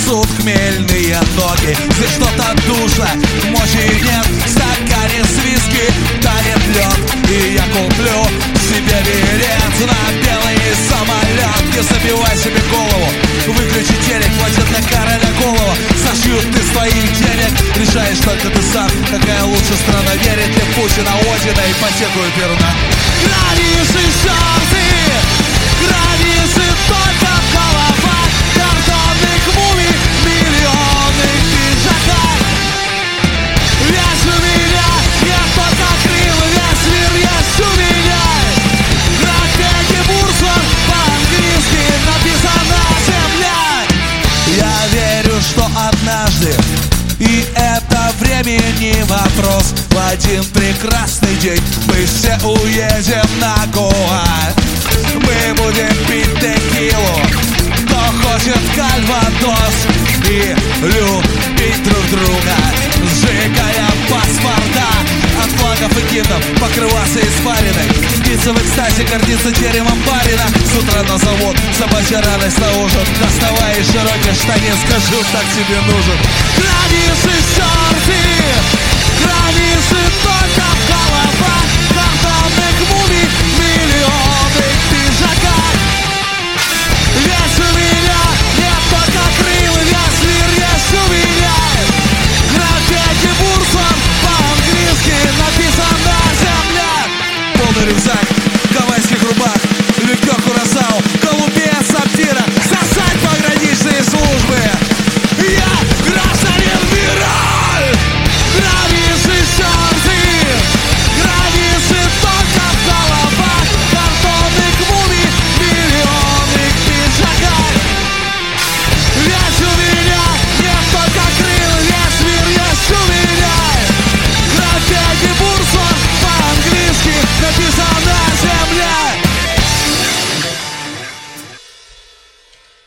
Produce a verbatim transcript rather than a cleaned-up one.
несут хмельные ноги. Здесь что-то душло, мочи нет, в стакане с виски тает лед. И я куплю себе билет на белый самолет. Не забивай себе голову, выключи телек, хватит на короля голова. Сошьют ты своих денег, решаешь только ты сам. Какая лучше страна, верит ли Путина, Одина, ипотеку и перна. Границы стерты, границы только в головах картонных мумий, миллионных пиджаках. Весь у меня, я только крыл, весь мир есть у меня. Графики бурсов, по-английски написана земля. Я верю, что однажды, и это времени вопрос, в один прекрасный день мы все уедем на Гоа. Мы будем пить текилу, кто хочет кальвадос, и любить друг друга, сжигая паспорта. От флагов и китов покрываться испариной, биться в экстазе, гордиться теремом барина. С утра на завод, собачья радость на ужин. Доставай из широких штанин, скажу, так тебе нужен. Границы стерты, границы только в головах картонных мумий,